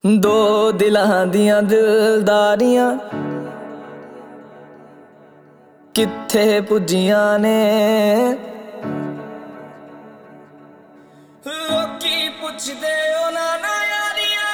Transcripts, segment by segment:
दो दिलां दियां दिलदारियां कित्थे पुज्जियां ने। लोकी पुछदे उन्हां ना यारियां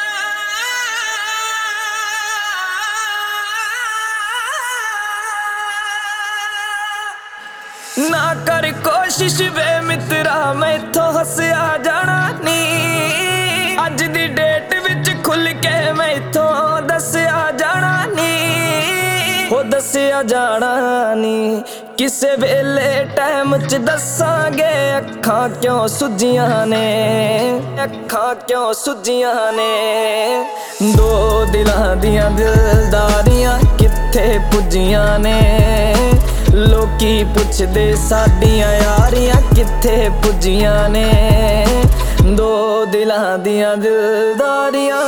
ना कर कोशिश वे मित्रा मैथों हस्या जाना नी। अज दी डेट विच खुल के मैथों दस्या जाना नी। हो दस्या जाना नी किसे वेले टाइम च दसांगे। अखां क्यों सुजियां ने, अखां क्यों सुजियां ने। दो दिलां दियां दिलदारियां कित्थे पुज्जियां ने। लोकी पुछदे साडियां यारियां कित्थे पुज्जियां ने। दो दिलां दियां दिलदारियां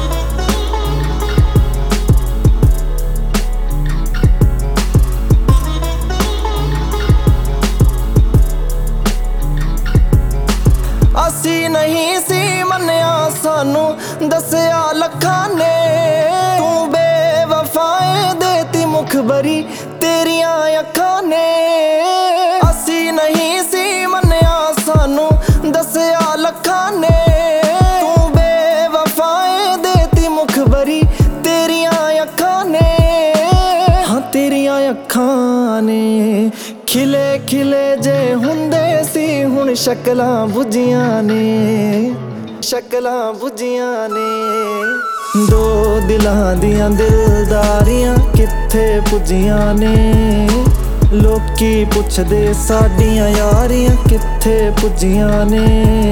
असी नहीं सी मन्निया सानू दस्या लखां ने। तू बेवफाए देती मुखबरी तेरियां अखां ने। असी नहीं सी मन्निया सानू दस्या लखां ने। तू बेवफाए देती मुखबरी तेरियां अखां ने। हाँ तेरियां अखां ने खिले खिले जे हुंदे सी हुण शक्लां बुझियां ने, शक्लां बुझियां ने। दो दिलां दियां दिलदारियां कित्थे पुज्जियां ने। लोकी पुछदे साडियां यारियां कित्थे पुज्जियां ने।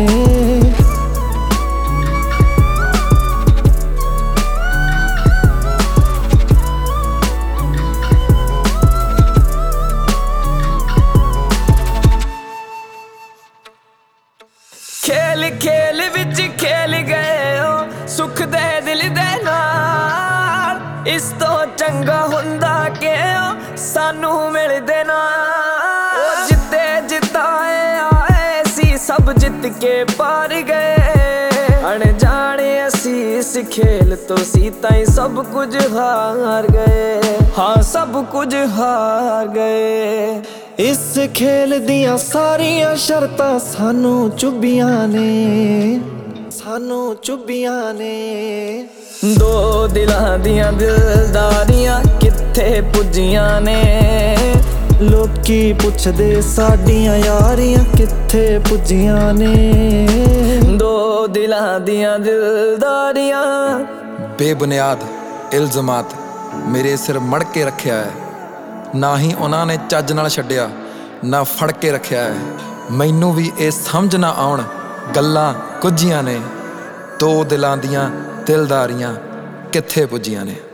खेल खेल विच खेल गए हो सुख दे दिल दे नाल। इस तो चंगा हुंदा कि सानू मिलदे ना। जिते जिताए आए सी सब जित के पार गए। अनजाने असी इस खेल तो सी ताई सब कुछ हार गए। हाँ सब कुछ हार गए। इस खेल दियां सारियां शर्तां सानू चुभियां ने, सानू चुभियां ने। दो दिलां दियां दिलदारियां कित्थे पुज्जियां ने। लोकी पुछदे साडियां यारियां कित्थे पुज्जियां ने। दो दिलां दियां दिलदारियां बेबुनियाद इल्ज़ामात मेरे सिर मड़ के रखिया है। ना ही उन्हां ने ਚੱਜ ਨਾਲ ਛੱਡਿਆ ਨਾ ਫੜ ਕੇ ਰੱਖਿਆ ਹੈ। ਮੈਨੂੰ ਵੀ ਇਹ ਸਮਝ ਨਾ ਆਉਣ ਗੱਲਾਂ ਕੁਝੀਆਂ ਨੇ। ਦੋ ਦਿਲਾਂ ਦੀਆਂ ਦਿਲਦਾਰੀਆਂ ਕਿੱਥੇ ਪੁੱਜੀਆਂ ਨੇ।